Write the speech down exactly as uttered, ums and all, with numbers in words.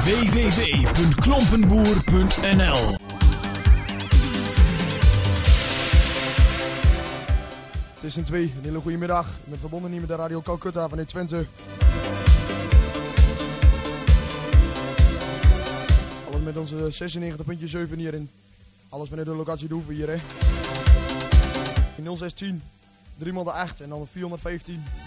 w w w punt klompenboer punt n l. Het is een twee, een hele goede middag. Ik ben verbonden hier met de Radio Calcutta vanuit Twente. Alles met onze zesennegentig punt zeven hierin. Alles vanuit de locatie de Hoeve hier, hè. In nul zes tien, driehonderd acht en dan vierhonderdvijftien.